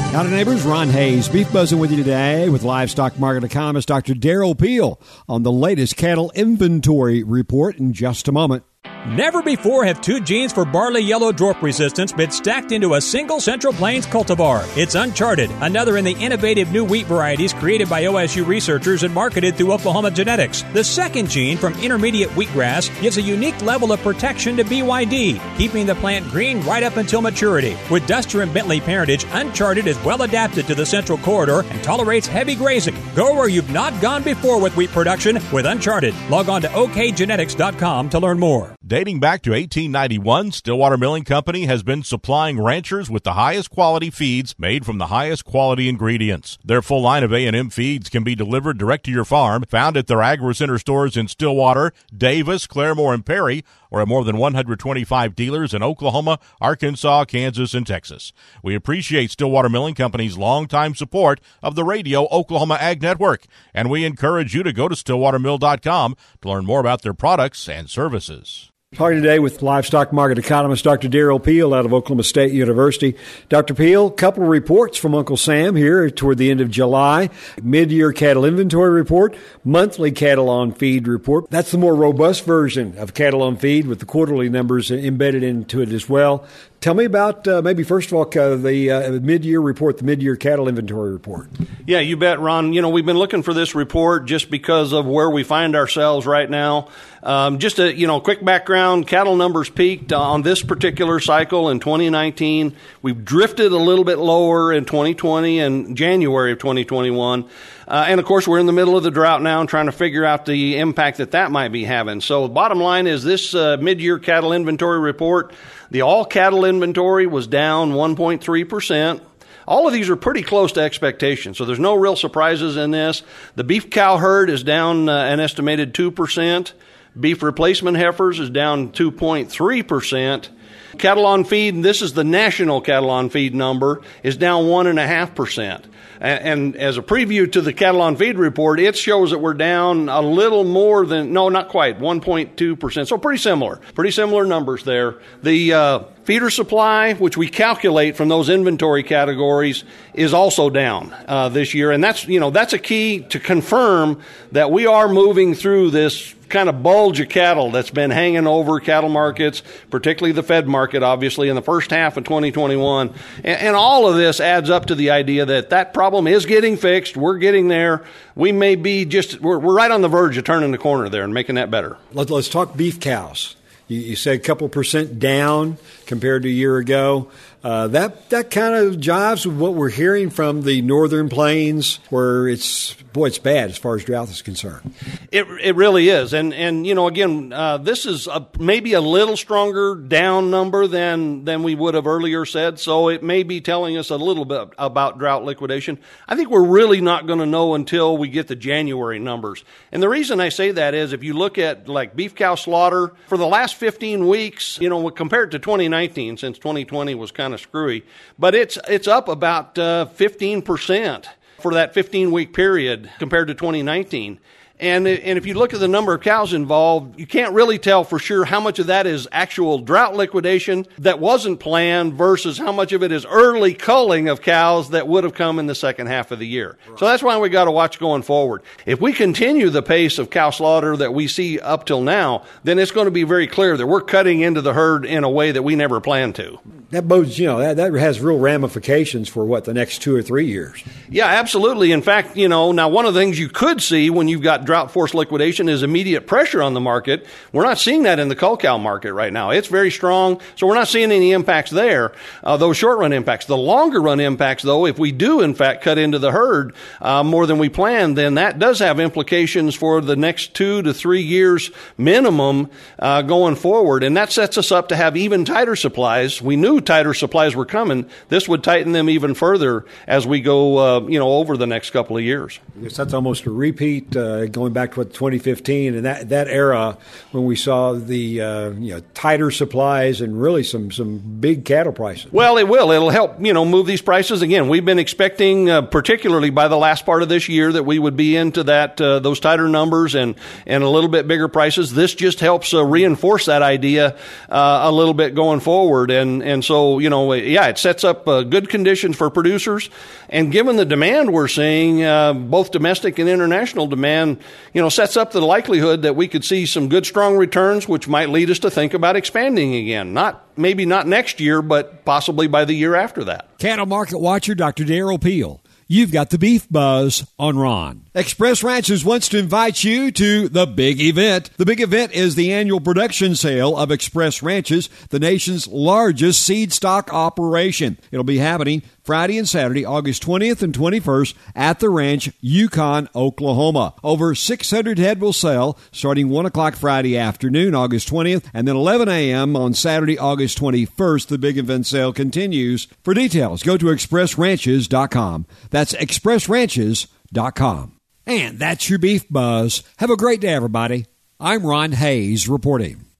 Howdy, neighbors. Ron Hayes, Beef Buzzing with you today with livestock market economist Dr. Darrell Peel on the latest cattle inventory report in just a moment. Never before have two genes for barley yellow dwarf resistance been stacked into a single Central Plains cultivar. It's Uncharted, another in the innovative new wheat varieties created by OSU researchers and marketed through Oklahoma Genetics. The second gene from intermediate wheatgrass gives a unique level of protection to BYD, keeping the plant green right up until maturity. With Duster and Bentley parentage, Uncharted is well adapted to the central corridor and tolerates heavy grazing. Go where you've not gone before with wheat production with Uncharted. Log on to okgenetics.com to learn more. Dating back to 1891, Stillwater Milling Company has been supplying ranchers with the highest quality feeds made from the highest quality ingredients. Their full line of A&M feeds can be delivered direct to your farm, found at their AgriCenter stores in Stillwater, Davis, Claremore, and Perry, or at more than 125 dealers in Oklahoma, Arkansas, Kansas, and Texas. We appreciate Stillwater Milling Company's longtime support of the Radio Oklahoma Ag Network, and we encourage you to go to stillwatermill.com to learn more about their products and services. Talking today with livestock market economist Dr. Darrell Peel out of Oklahoma State University. Dr. Peel, a couple of reports from Uncle Sam here toward the end of July. Mid-year cattle inventory report, monthly cattle on feed report. That's the more robust version of cattle on feed with the quarterly numbers embedded into it as well. Tell me about maybe first of all the mid-year report, the mid-year cattle inventory report. Yeah, you bet, Ron. You know, we've been looking for this report just because of where we find ourselves right now. Just a quick background, cattle numbers peaked on this particular cycle in 2019. We've drifted a little bit lower in 2020 and January of 2021. And, of course, we're in the middle of the drought now and trying to figure out the impact that might be having. So the bottom line is this mid-year cattle inventory report, the all cattle inventory was down 1.3%. All of these are pretty close to expectations, so there's no real surprises in this. The beef cow herd is down an estimated 2%. Beef replacement heifers is down 2.3%. Cattle on feed, this is the national cattle on feed number, is down 1.5%. And as a preview to the cattle on feed report, it shows that we're down a little more than, no, not quite, 1.2%. So pretty similar numbers there. The feeder supply, which we calculate from those inventory categories, is also down this year. And that's a key to confirm that we are moving through this kind of bulge of cattle that's been hanging over cattle markets, particularly the fed market, obviously, in the first half of 2021. And all of this adds up to the idea that problem is getting fixed. We're getting there. We may be we're right on the verge of turning the corner there and making that better. Let's talk beef cows. You said a couple percent down compared to a year ago. That kind of jives with what we're hearing from the northern plains, where it's bad as far as drought is concerned. It really is, and again, this is maybe a little stronger down number than we would have earlier said. So it may be telling us a little bit about drought liquidation. I think we're really not going to know until we get the January numbers. And the reason I say that is if you look at like beef cow slaughter for the last 15 weeks, compared to 2019, since 2020 was kind of screwy, but it's up about 15% for that 15-week period compared to 2019. And if you look at the number of cows involved, you can't really tell for sure how much of that is actual drought liquidation that wasn't planned versus how much of it is early culling of cows that would have come in the second half of the year. Right. So that's why we got to watch going forward. If we continue the pace of cow slaughter that we see up till now, then it's going to be very clear that we're cutting into the herd in a way that we never planned to. That bodes, that has real ramifications for the next 2 or 3 years. Yeah, absolutely. In fact, now one of the things you could see when you've got drought force liquidation is immediate pressure on the market. We're not seeing that in the cull cow market right now. It's very strong, so we're not seeing any impacts there, those short-run impacts. The longer-run impacts, though, if we do, in fact, cut into the herd more than we planned, then that does have implications for the next 2 to 3 years minimum going forward, and that sets us up to have even tighter supplies. We knew tighter supplies were coming. This would tighten them even further as we go, over the next couple of years. I guess that's almost a repeat going back to 2015 and that era when we saw the tighter supplies and really some big cattle prices. Well, it will. It'll help move these prices again. We've been expecting, particularly by the last part of this year, that we would be into that those tighter numbers and a little bit bigger prices. This just helps reinforce that idea a little bit going forward, and so, it sets up good conditions for producers. And given the demand we're seeing, both domestic and international demand, sets up the likelihood that we could see some good, strong returns, which might lead us to think about expanding again. Maybe not next year, but possibly by the year after that. Cattle Market Watcher Dr. Darrell Peel. You've got the Beef Buzz on Ron. Express Ranches wants to invite you to the big event. The big event is the annual production sale of Express Ranches, the nation's largest seed stock operation. It'll be happening Friday and Saturday, August 20th and 21st at the ranch, Yukon, Oklahoma. Over 600 head will sell starting 1 o'clock Friday afternoon, August 20th, and then 11 a.m. on Saturday, August 21st. The big event sale continues. For details, go to expressranches.com. That's expressranches.com. And that's your Beef Buzz. Have a great day, everybody. I'm Ron Hayes reporting.